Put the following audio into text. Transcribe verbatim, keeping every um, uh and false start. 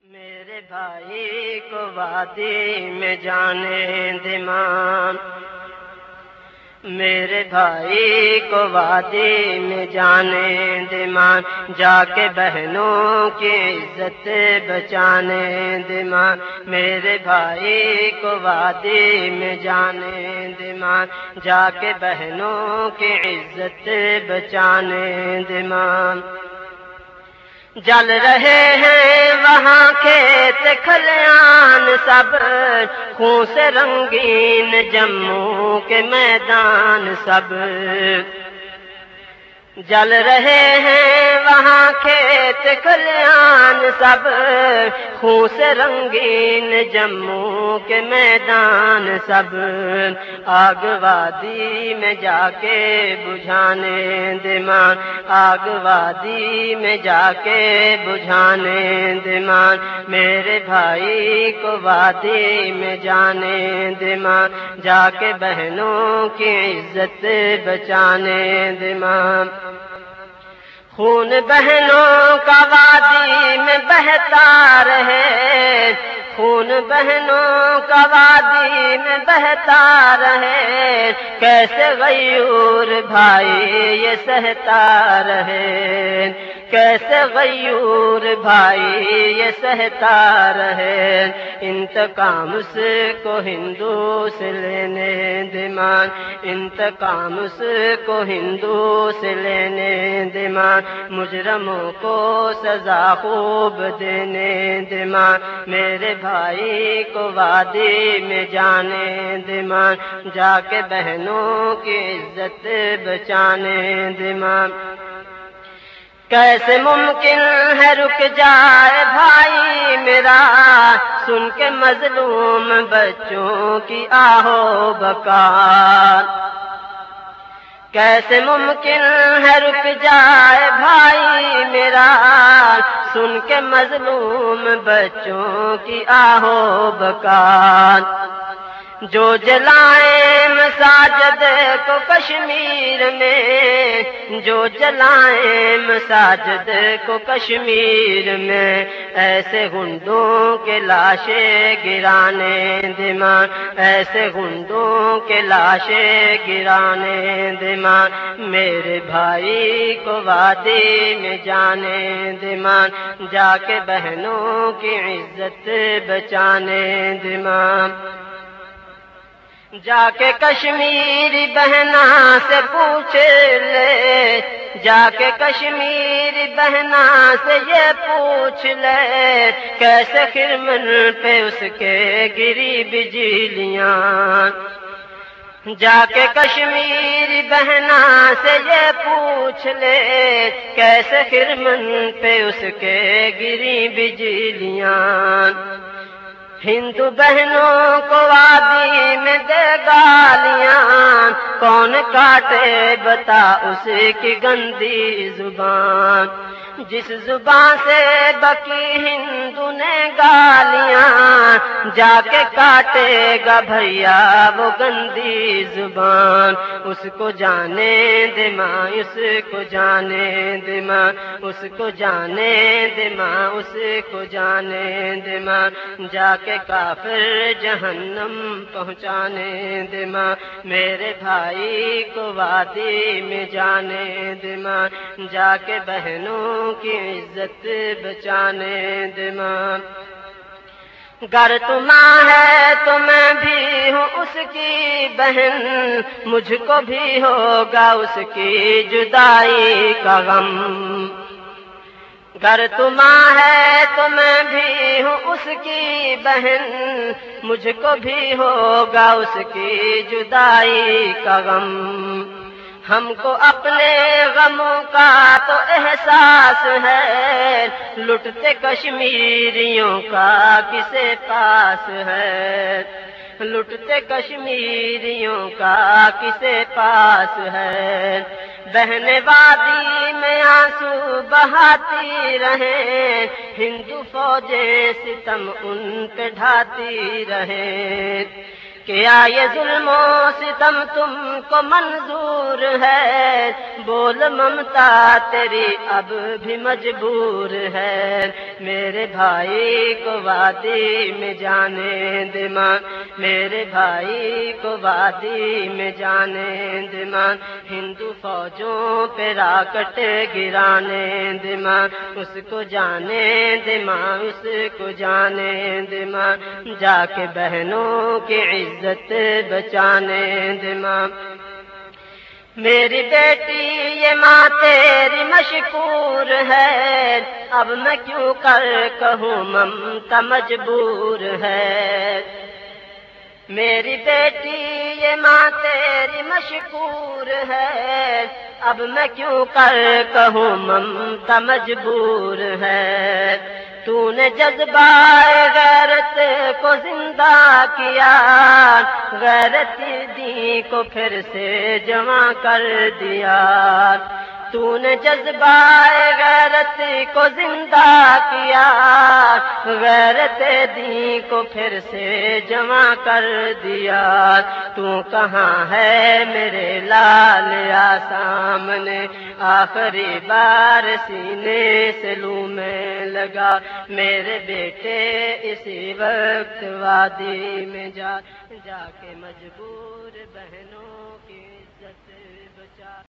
میرے بھائی کو وادی میں جانے دے ماں، میرے بھائی کو وادی میں جانے دے ماں، جا کے بہنوں کی عزت بچانے دے ماں، میرے بھائی کو وادی میں جانے دے ماں، جا کے بہنوں کی عزت بچانے دے ماں۔ جل رہے ہیں وہاں کھیت کھلیان سب، خون سے رنگین جموں کے میدان سب، جل رہے ہیں وہاں کھیت کھلیان سب، خون سے رنگین جموں کے میدان سب، آگ وادی میں جا کے بجھانے دے ماں، آگ وادی میں جا کے بجھانے دے ماں، میرے بھائی کو وادی میں جانے دے ماں، جا کے بہنوں کی عزت بچانے دے ماں۔ خون بہنوں کا وادی میں بہتا رہے، خون بہنوں کا وادی میں بہتا رہے، کیسے غیور بھائی یہ سہتا رہے، کیسے غیور بھائی یہ سہتا رہے، انتقام اس کو ہندو سے لینے دے ماں، انتقام اس کو ہندو سے لینے دے ماں، مجرموں کو سزا خوب دینے دے ماں، میرے بھائی کو وادی میں جانے دے ماں، جا کے بہنوں کی عزت بچانے دے ماں۔ کیسے ممکن ہے رک جائے بھائی میرا، سن کے مظلوم بچوں کی آہو بکار، کیسے ممکن ہے رک جائے بھائی میرا، سن کے مظلوم بچوں کی آہو بکار، جو جلائیں مساجد کو کشمیر میں، جو جلائیں مساجد کو کشمیر میں، ایسے گنڈوں کے لاشیں گرانے دے ماں، ایسے گنڈوں کے لاشیں گرانے دے ماں، میرے بھائی کو وادی میں جانے دے ماں، جا کے بہنوں کی عزت بچانے دے ماں۔ جا کے کشمیری بہنا سے پوچھ لے، جا کے کشمیری بہنا سے یہ پوچھ لے، کیسے خرمن پہ اس کے گری بجلیاں، جا کے کشمیری بہنا سے یہ پوچھ لے، کیسے خرمن پہ اس کے گری بجلیاں، ہندو بہنوں کو وادی میں دے گالیاں، کون کاٹے بتا اس کی گندی زبان، جس زبان سے بکی ہندو نے گالیاں، جا کے کاٹے گا بھیا وہ گندی زبان، اس کو جانے دے ماں، اس کو جانے دے ماں، اس کو جانے دے ماں، اس کو جانے دے ماں، جا کے کافر جہنم پہنچانے دے ماں، میرے بھائی کو وادی میں جانے دے ماں، جا کے بہنوں کی عزت بچانے دے ماں۔ گر تو ماں ہے تو میں بھی ہوں اس کی بہن، مجھ کو بھی ہوگا اس کی جدائی کا غم، گر تو ماں ہے تو میں بھی ہوں اس کی بہن، مجھ کو بھی ہوگا اس کی جدائی کا غم، ہم کو اپنے غموں کا تو احساس ہے، لٹتے کشمیریوں کا کسے پاس ہے، لٹتے کشمیریوں کا کسے پاس ہے، بہنیں وادی میں آنسو بہاتی رہیں، ہندو فوجیں ستم ان پہ ڈھاتی رہیں، کیا یہ ظلم و ستم تم کو منظور ہے؟ بول ممتا تیری اب بھی مجبور ہے۔ میرے بھائی کو وادی میں جانے دے ماں، میرے بھائی کو وادی میں جانے دے ماں، ہندو فوجوں پہ راکٹ گرانے دے ماں، اس کو جانے دے ماں، اس کو جانے دے ماں، جا کے بہنوں کی عزت بچانے دے ماں۔ میری بیٹی یہ ماں تیری مشکور ہے، اب میں کیوں کر کہوں ممتا مجبور ہے۔ میری بیٹی یہ ماں تیری مشکور ہے، اب میں کیوں کر کہوں ممتا مجبور ہے۔ تو نے جذبہ غیرت کو زندہ کیا، غیرت دی کو پھر سے جمع کر دیا۔ تو نے جذبہ غیرت کو زندہ کیا، غیرت دی کو پھر سے جمع کر دیا۔ تو کہاں ہے میرے لال آ سامنے، آخری بار سینے سے لوں میں لگا، میرے بیٹے اسی وقت وادی میں جا، جا کے مجبور بہنوں کی عزت بچا۔